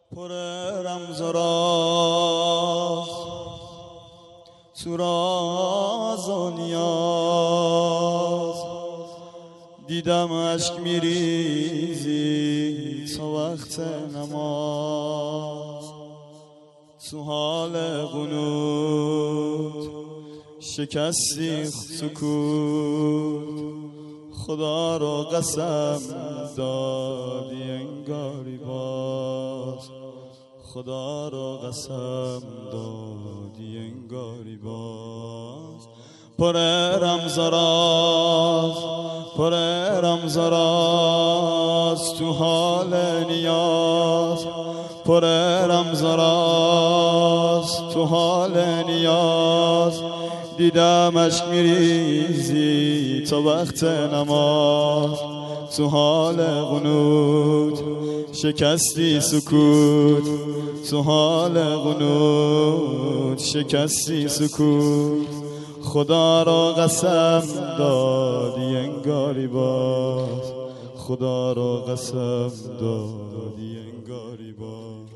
پر رمز و راز تو راز و نیاز دیدم اشک میریزی تو وقت نماز تو حال قنوت شکستی سکوت خدا رو قسم دادی انگاری باز خدا رو قسم دادی انگاری باز پر رمز و راز پر رمز و راز تو حال نیاز پر رمز و راز تو حال نیاز دیدم اشک میریزی تو وقت نماز تو حال قنوت شکستی سکوت تو حال قنوت شکستی سکوت خدا را قسم دادی انگاری باز خدا را قسم دادی انگاری باز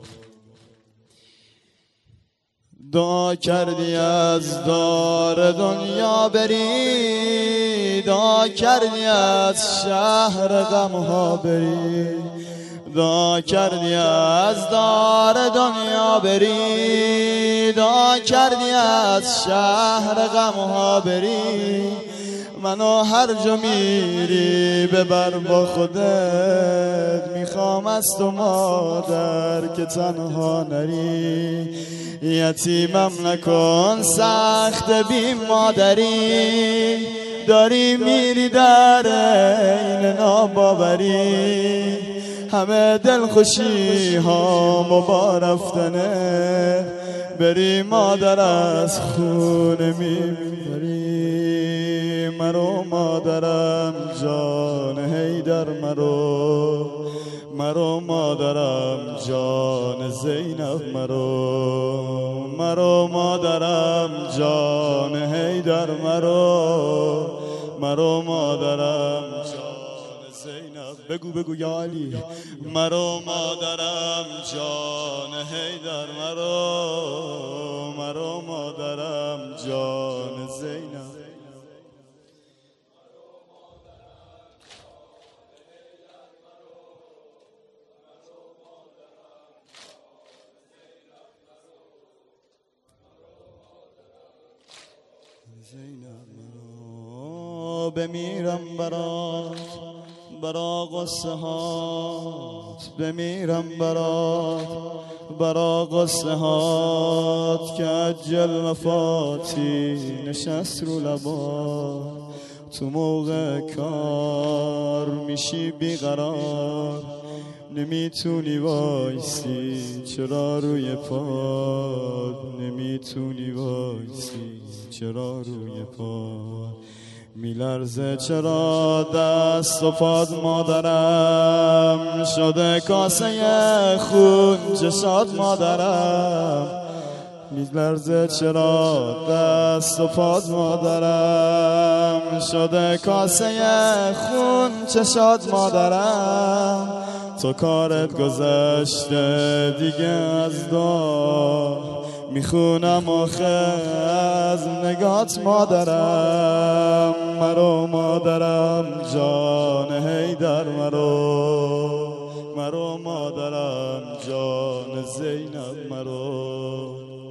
دعا کردی از دار دنیا بری دعا کردی از شهر غمها بری دعا کردی از دار دنیا بری دعا کردی از شهر غمها بری منو هر جا میری ببر با خودت میخوام از تو مادر که تنها نری یتیمم نکن سخت بی مادری داری میری در این ناباوری همه دلخوشی ها با رفتنه بری مادر از خونه میبری مرو مادرم جان حیدر مرو مادرم جان زینب مرو مادرم جان حیدر مرو مادرم جان زینب بگو یا علی مرو مادرم جان حیدر مرو مادرم جان زینب بمیرم برا قصه هات بمیرم برا قصه هات که اجل وفاتی نشست رو لبات تو موقع کار میشی بیقرار نمیتونی وایسی چرا روی پات نمیتونی وایسی چرا روی پات میلرزه چرا دست و پات مادرم شده کاسه خون چشات مادرم میلرزه چرا دست و پات مادرم شده کاسه خون چشات مادرم تو کارت گذشته دیگه از دار میخونم آخه از نگات مادرم مرو مادرم جان حیدر مرو مادرم جان زینب مرو